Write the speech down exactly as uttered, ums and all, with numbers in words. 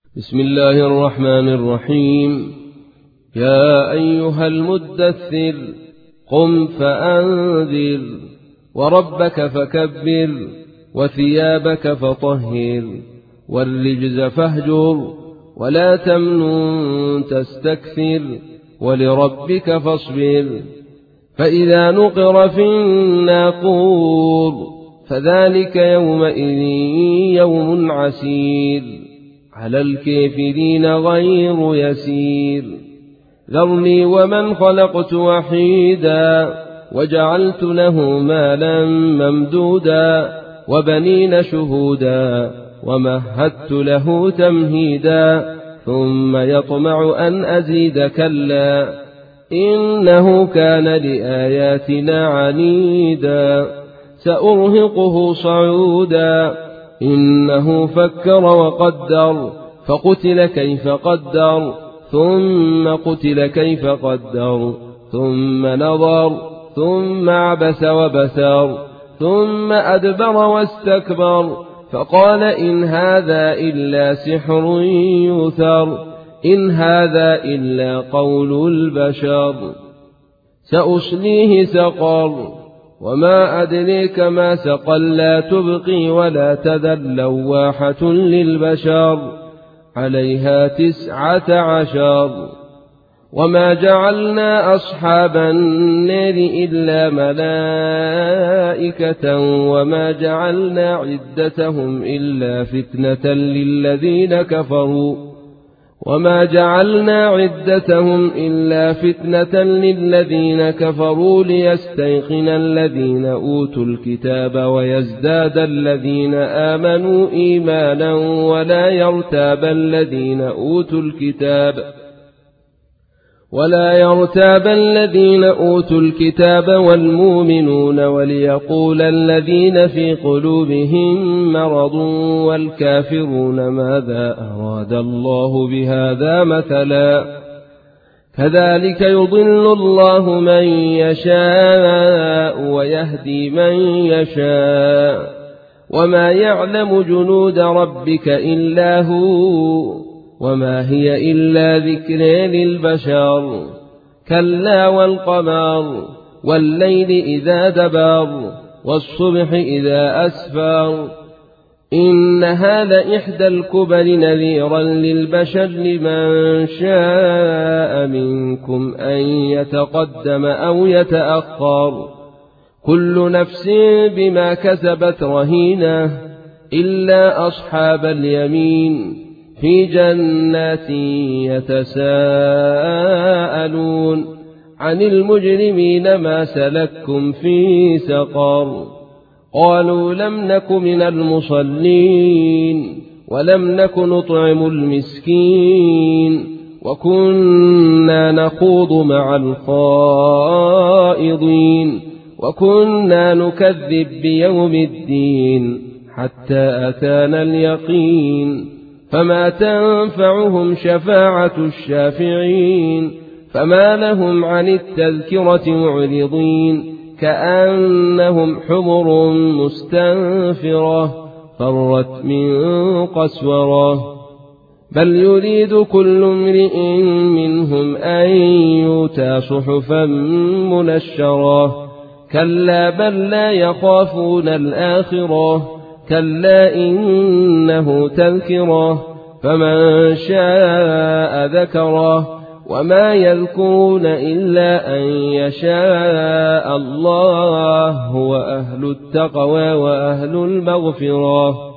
بسم الله الرحمن الرحيم. يا أيها المدثر قم فأنذر وربك فكبر وثيابك فطهر والرجز فاهجر ولا تمنن تستكثر ولربك فاصبر. فإذا نقر في الناقور فذلك يومئذ يوم عسير على الكافرين غير يسير. ذرني ومن خلقت وحيدا وجعلت له مالا ممدودا وبنين شهودا ومهدت له تمهيدا ثم يطمع أن أزيد كلا إنه كان لآياتنا عنيدا سأرهقه صعودا. إنه فكر وقدر فقتل كيف قدر ثم قتل كيف قدر ثم نظر ثم عبس وبسر ثم أدبر واستكبر فقال إن هذا إلا سحر يؤثر إن هذا إلا قول البشر. سأصليه سقر وما أدريك ما سقر لا تبقي ولا تذر لواحة للبشر عليها تسعة عشر. وما جعلنا أصحاب النار إلا ملائكة وما جعلنا عدتهم إلا فتنة للذين كفروا وما جعلنا عدتهم إلا فتنة للذين كفروا ليستيقن الذين أوتوا الكتاب ويزداد الذين آمنوا إيمانا ولا يرتاب الذين أوتوا الكتاب ولا يرتاب الذين أوتوا الكتاب والمؤمنون وليقول الذين في قلوبهم مرض والكافرون ماذا أراد الله بهذا مثلا. كذلك يضل الله من يشاء ويهدي من يشاء وما يعلم جنود ربك إلا هو وما هي إلا ذكر للبشر. كلا والقمر والليل إذا دبر والصبح إذا أسفر إنها لإحدى الكبر نذيرا للبشر لمن شاء منكم أن يتقدم أو يتأخر. كل نفس بما كسبت رهينة إلا أصحاب اليمين في جنات يتساءلون عن المجرمين ما سلككم في سقر. قالوا لم نك من المصلين ولم نك نطعم المسكين وكنا نخوض مع الخائضين وكنا نكذب بيوم الدين حتى أتانا اليقين. فما تنفعهم شفاعة الشافعين فما لهم عن التذكرة معرضين كأنهم حمر مستنفرة فرت من قسورة. بل يريد كل امرئ منهم أن يؤتى صحفا منشرة. كلا بل لا يخافون الآخرة كلا إنه تذكره فمن شاء ذكره وما يذكرون إلا أن يشاء الله هو أهل التقوى وأهل المغفرة.